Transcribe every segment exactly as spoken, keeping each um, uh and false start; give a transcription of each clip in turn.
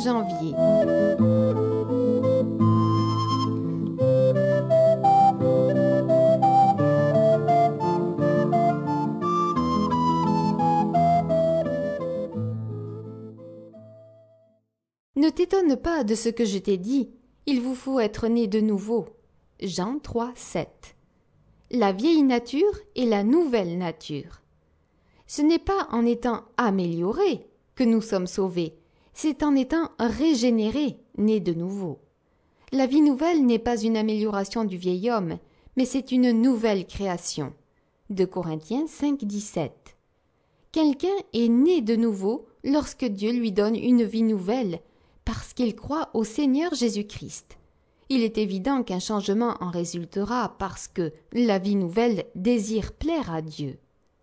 janvier. Ne t'étonne pas de ce que je t'ai dit, il vous faut être né de nouveau. Jean trois, sept. La vieille nature et la nouvelle nature. Ce n'est pas en étant améliorés que nous sommes sauvés, c'est en étant régénérés, nés de nouveau. La vie nouvelle n'est pas une amélioration du vieil homme, mais c'est une nouvelle création. deux Corinthiens cinq, dix-sept. Quelqu'un est né de nouveau lorsque Dieu lui donne une vie nouvelle, parce qu'il croit au Seigneur Jésus-Christ. Il est évident qu'un changement en résultera parce que la vie nouvelle désire plaire à Dieu.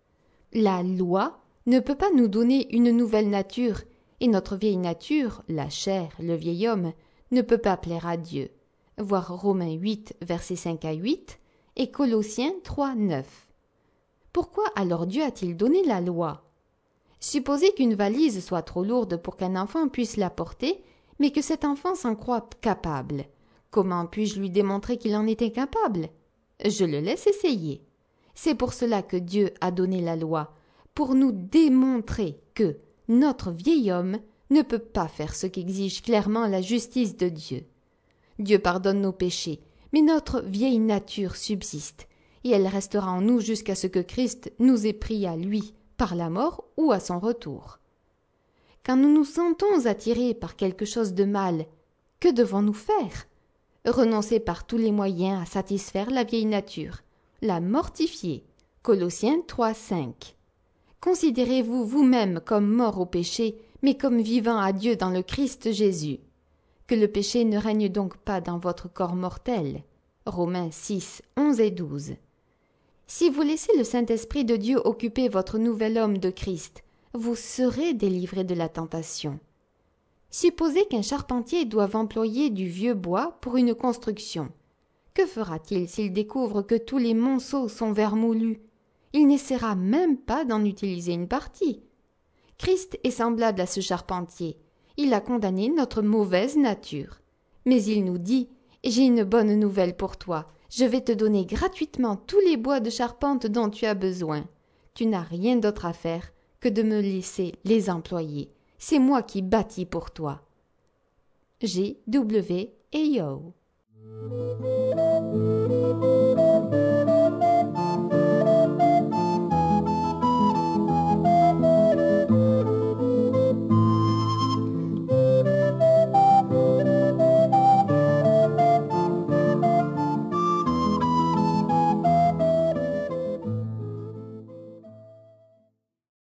La loi ne peut pas nous donner une nouvelle nature, et notre vieille nature, la chair, le vieil homme, ne peut pas plaire à Dieu. Voir Romains huit, versets cinq à huit, et Colossiens trois, neuf. Pourquoi alors Dieu a-t-il donné la loi? Supposez qu'une valise soit trop lourde pour qu'un enfant puisse la porter, mais que cet enfant s'en croit capable. Comment puis-je lui démontrer qu'il en est incapable? Je le laisse essayer. C'est pour cela que Dieu a donné la loi, pour nous démontrer que notre vieil homme ne peut pas faire ce qu'exige clairement la justice de Dieu. Dieu pardonne nos péchés, mais notre vieille nature subsiste, et elle restera en nous jusqu'à ce que Christ nous ait pris à lui, par la mort ou à son retour. Quand nous nous sentons attirés par quelque chose de mal, que devons-nous faire? Renoncer par tous les moyens à satisfaire la vieille nature, la mortifier. Colossiens trois, cinq. Considérez-vous vous-même comme mort au péché, mais comme vivant à Dieu dans le Christ Jésus. Que le péché ne règne donc pas dans votre corps mortel. Romains six, onze et douze. Si vous laissez le Saint-Esprit de Dieu occuper votre nouvel homme de Christ, vous serez délivré de la tentation. Supposez qu'un charpentier doive employer du vieux bois pour une construction. Que fera-t-il s'il découvre que tous les monceaux sont vermoulus? Il n'essaiera même pas d'en utiliser une partie. Christ est semblable à ce charpentier. Il a condamné notre mauvaise nature. Mais il nous dit « J'ai une bonne nouvelle pour toi. Je vais te donner gratuitement tous les bois de charpente dont tu as besoin. Tu n'as rien d'autre à faire que de me laisser les employer. C'est moi qui bâtis pour toi. » G W Ayo.